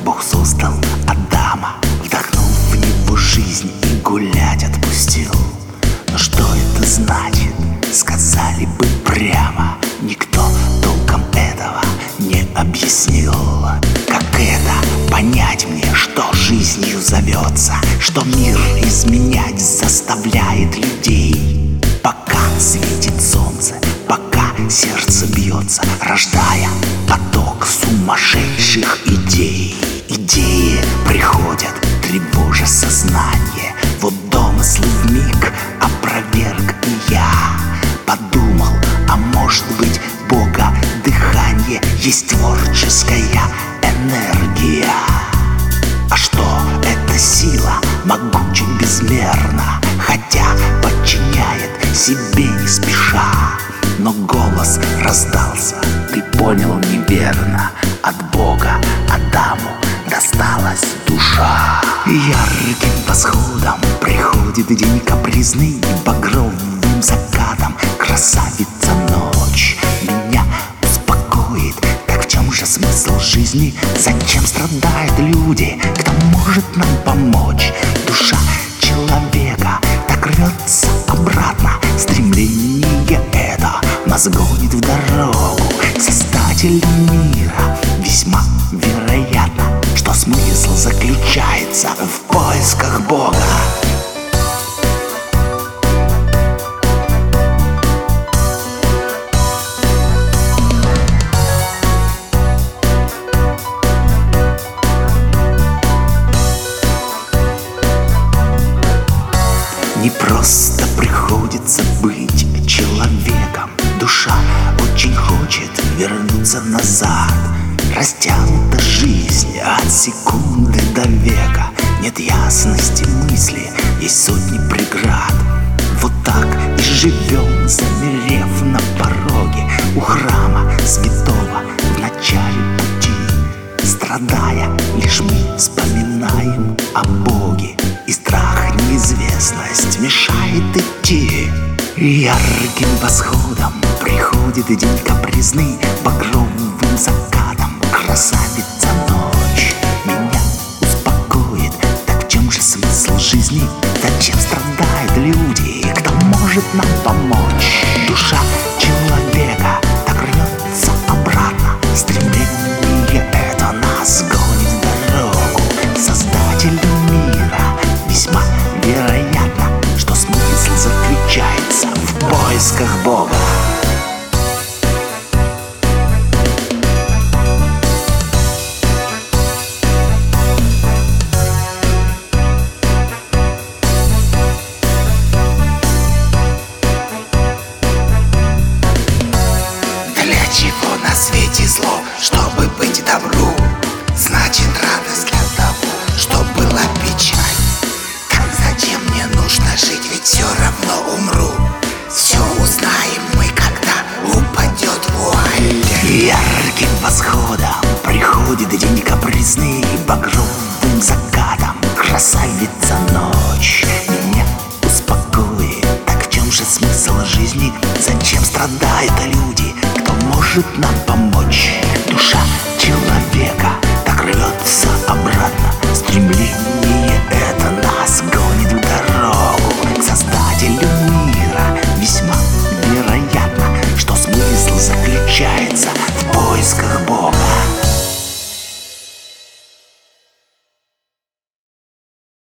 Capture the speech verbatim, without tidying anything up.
Бог создал Адама, вдохнул в него жизнь и гулять отпустил. Но что это значит, сказали бы прямо, никто толком этого не объяснил. Как это понять мне, что жизнью зовется, что мир изменять заставляет людей? Пока светит солнце, пока сердце бьется, рождая поток сумасшедших идей. Идеи приходят, тревожа сознание, вот домыслы вмиг опроверг и я. Подумал, а может быть Бога дыхание есть творческая энергия. А что это сила, могуча безмерно, хотя подчиняет себе не спеша. Но голос раздался, ты понял неверно, от Бога Адаму досталась душа. Ярким восходом приходит день капризный, багровым закатом красавица ночь меня успокоит. Так в чем же смысл жизни? Зачем страдают люди? Кто может нам помочь? Душа человека так рвется обратно, стремление это нас гонит в дорогу к Создателю мира. Весьма вероятно, что смысл заключается в поисках Бога. Не просто приходится быть человеком. Душа очень хочет вернуться назад. Растянута жизнь от секунды до века. Нет ясности мысли, есть сотни преград. Вот так и живем, замерев на пороге у храма святого в начале пути. Страдая, лишь мы вспоминаем о Боге, и страх, неизвестность мешает идти. Ярким восходом приходит день капризный, багровым закатом красавица ночь меня успокоит. Так в чем же смысл жизни? Зачем страдают люди? Кто может нам помочь? Душа человека так рвется обратно, стремление это нас гонит в дорогу к Создателю мира. Весьма вероятно, что смысл заключается в поисках Бога. Для чего на свете зло, чтобы быть добру? Значит, радость для того, что была печаль. Так зачем мне нужно жить, ведь все равно умру. Все узнаем мы, когда упадет вуаль. Ярким восходом приходит день капризный, багровым закатом красавица ночь меня успокоит. Так в чем же смысл жизни? Зачем страдают люди? Кто может нам помочь? Душа человека так рвется обратно, стремление это нас гонит в дорогу к Создателю мира. Весьма вероятно, что смысл заключается в поисках Бога.